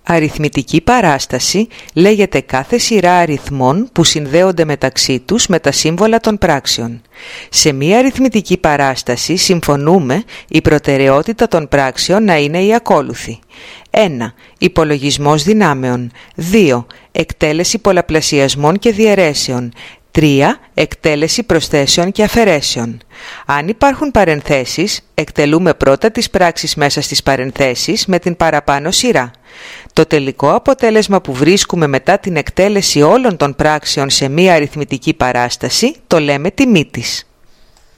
Αριθμητική παράσταση λέγεται κάθε σειρά αριθμών που συνδέονται μεταξύ τους με τα σύμβολα των πράξεων. Σε μία αριθμητική παράσταση συμφωνούμε η προτεραιότητα των πράξεων να είναι η ακόλουθη. 1. Υπολογισμός δυνάμεων. 2. Εκτέλεση πολλαπλασιασμών και διαιρέσεων. 3. Εκτέλεση προσθέσεων και αφαιρέσεων. Αν υπάρχουν παρενθέσεις, εκτελούμε πρώτα τις πράξεις μέσα στις παρενθέσεις με την παραπάνω σειρά. Το τελικό αποτέλεσμα που βρίσκουμε μετά την εκτέλεση όλων των πράξεων σε μία αριθμητική παράσταση το λέμε τιμή της.